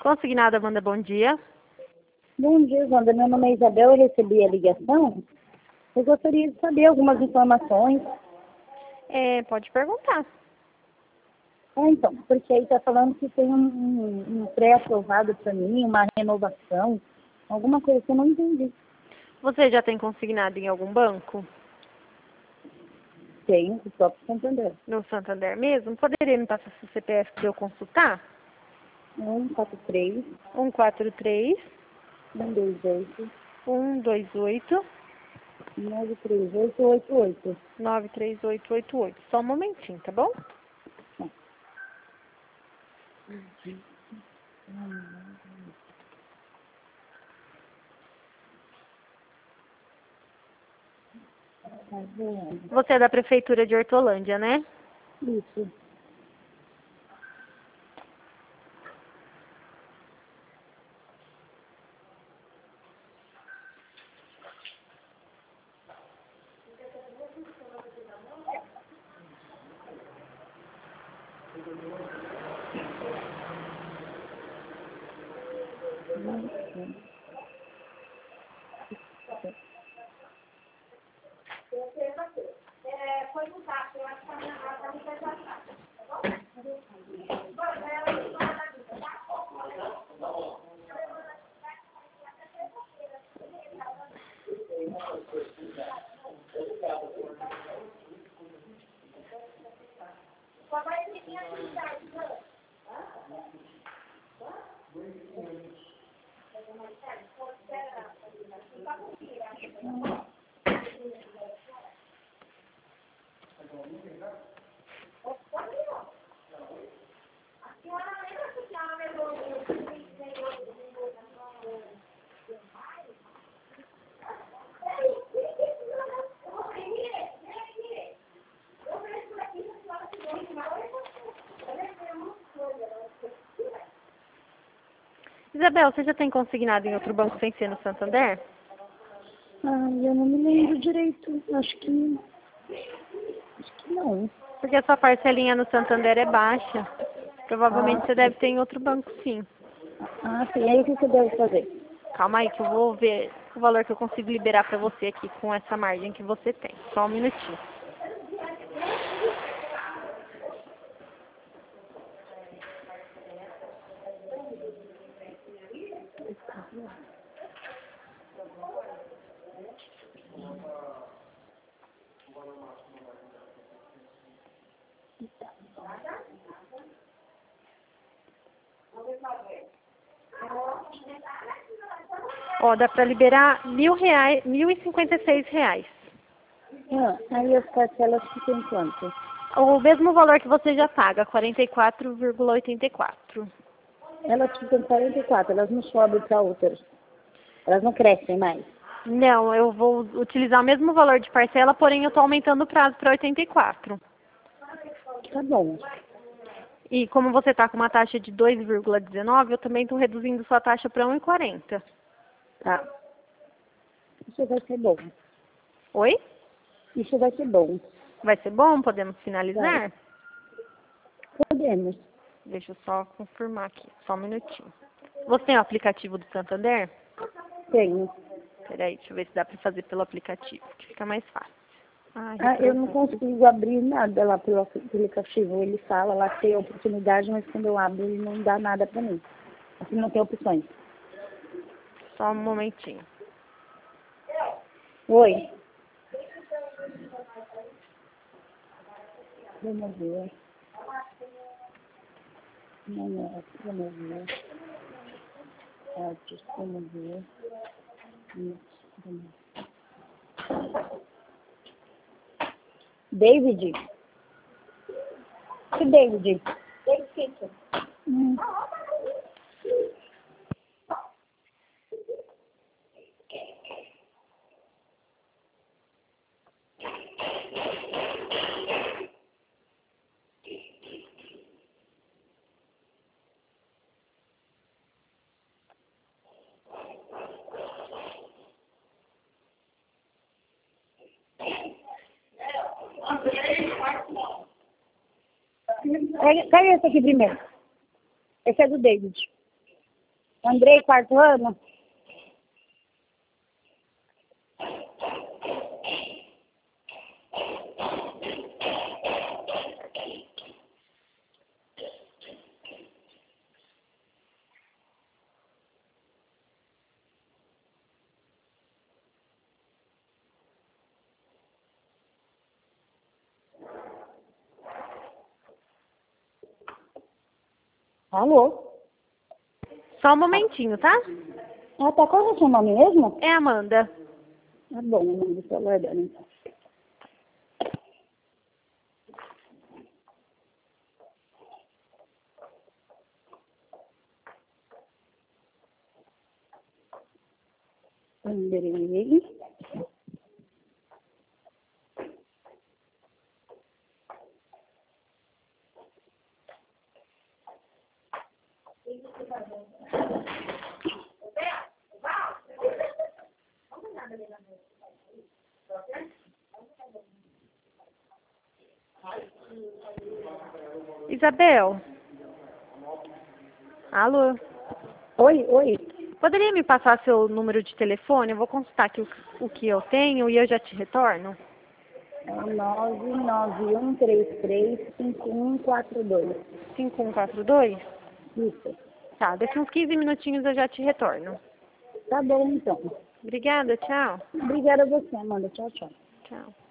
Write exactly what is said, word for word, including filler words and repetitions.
Consignada, Wanda, bom dia. Bom dia, Wanda. Meu nome é Isabel, eu recebi a ligação. Eu gostaria de saber algumas informações. É, pode perguntar. Ah, então, porque aí está falando que tem um, um, um pré-aprovado para mim, uma renovação, alguma coisa que eu não entendi. Você já tem consignado em algum banco? Tem, o próprio Santander. No Santander mesmo? Poderia me passar seu C P F para eu consultar? um, quatro, três, um quatro três, um, dois, oito, um dois oito, nove, três, oito, oito, oito. nove três oito oito oito. Só um momentinho, tá bom? Tá vendo? Você é da Prefeitura de Hortolândia, né? Isso. Isabel, você já tem consignado em outro banco sem ser no Santander? Ah, eu não me lembro direito. Acho que... Acho que não. Porque a sua parcelinha no Santander é baixa. Provavelmente Ah, você deve ter em outro banco, sim. ah, sim. Aí o que que eu devo fazer? Calma aí que eu vou ver o valor que eu consigo liberar para você aqui com essa margem que você tem. Só um minutinho. Ó, dá para liberar mil reais, mil e cinquenta e seis reais. Ah, aí as parcelas ficam em quanto? O mesmo valor que você já paga, quarenta e quatro vírgula oitenta e quatro. Elas ficam quarenta e quatro, elas não sobem para outras. Elas não crescem mais. Não, eu vou utilizar o mesmo valor de parcela, porém eu estou aumentando o prazo para oitenta e quatro. Tá bom. E como você está com uma taxa de dois vírgula dezenove, eu também estou reduzindo sua taxa para um vírgula quarenta. Tá. Isso vai ser bom. Oi? Isso vai ser bom. Vai ser bom? Podemos Vai. finalizar? Podemos. Deixa eu só confirmar aqui, só um minutinho. Você tem o aplicativo do Santander? Tenho. Peraí, deixa eu ver se dá para fazer pelo aplicativo, que fica mais fácil. Ah, Ah, eu não reprovou. consigo abrir nada lá pelo aplicativo. Ele fala lá que tem oportunidade, mas quando eu abro ele não dá nada pra mim. Assim não tem opções. Só um momentinho. Oi. Vamos ver. Não é. Vamos ver. Artes, vamos ver. Isso, vamos ver. David? Que David? David Kitchen. Hum. Pega, pega esse aqui primeiro. Esse é do David. Andrei, quarto ano? Alô? Só um momentinho, tá? Ah, tá. Qual é o seu nome mesmo? É Amanda. Tá bom, Amanda, estou aguardando então. Andrei. Isabel? Alô? Oi, oi. Poderia me passar seu número de telefone? Eu vou consultar aqui o, o que eu tenho e eu já te retorno. É nove nove um três três cinco um quatro dois. cinco um quatro dois? Isso. Tá, daqui uns quinze minutinhos eu já te retorno. Tá bom, então. Obrigada, tchau. Obrigada a você, Amanda. Tchau, tchau. Tchau.